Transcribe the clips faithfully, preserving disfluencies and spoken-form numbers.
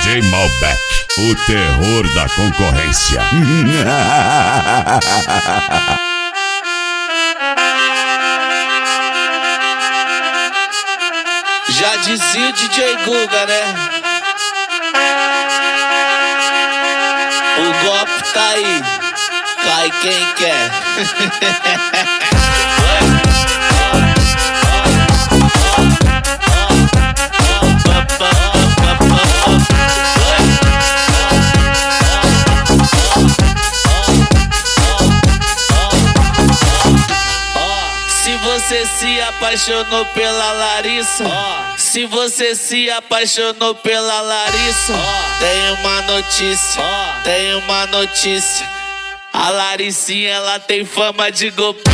J Malbec, o terror da concorrência. Já dizia o D J Guga, né? O golpe tá aí, cai quem quer. Se você se apaixonou pela Larissa, oh. Se você se apaixonou pela Larissa, oh. Tem uma notícia, oh. Tem uma notícia. A Laricinha, ela tem fama de golpista.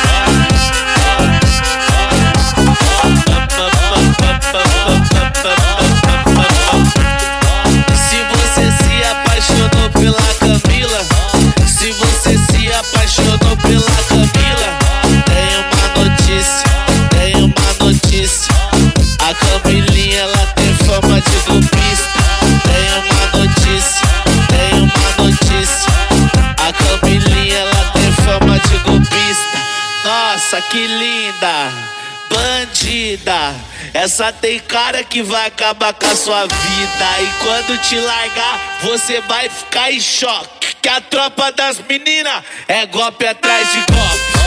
Se você se apaixonou pela Camila, se você se apaixonou pela Camila, tem uma notícia, tem uma notícia. A Camilinha, ela tem fama de golpista. Tem uma notícia, tem uma notícia. A Camilinha, ela tem fama de golpista. Nossa, que linda, bandida. Essa tem cara que vai acabar com a sua vida. E quando te largar, você vai ficar em choque. Que a tropa das meninas é golpe atrás de golpe.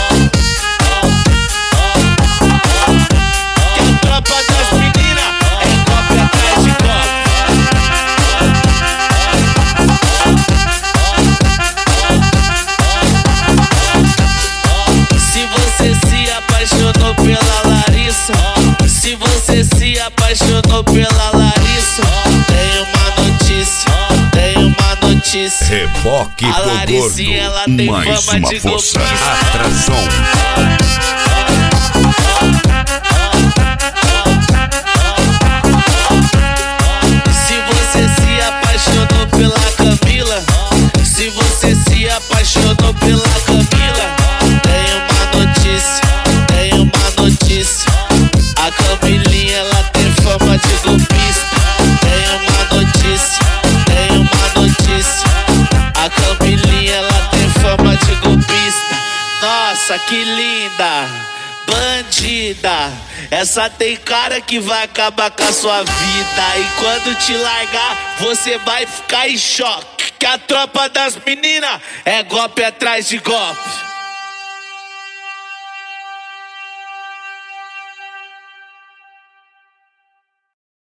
Tropa das meninas é golpe atrás de golpe. Se você se apaixonou pela Larissa, se você se apaixonou pela Larissa, tem uma notícia, tem uma notícia. Reboque a do Laricinha, ela gordo, tem mais fama uma de força, golpista. atração. Pela Camila, se você se apaixonou pela Camila, tem uma notícia, tem uma notícia. A Camilinha, ela tem fama de golpista. Tem uma notícia, tem uma notícia. A Camilinha, ela tem fama de golpista. Nossa, que linda, bandida. Essa tem cara que vai acabar com a sua vida. E quando te largar, você vai ficar em choque. Que a tropa das meninas é golpe atrás de golpe.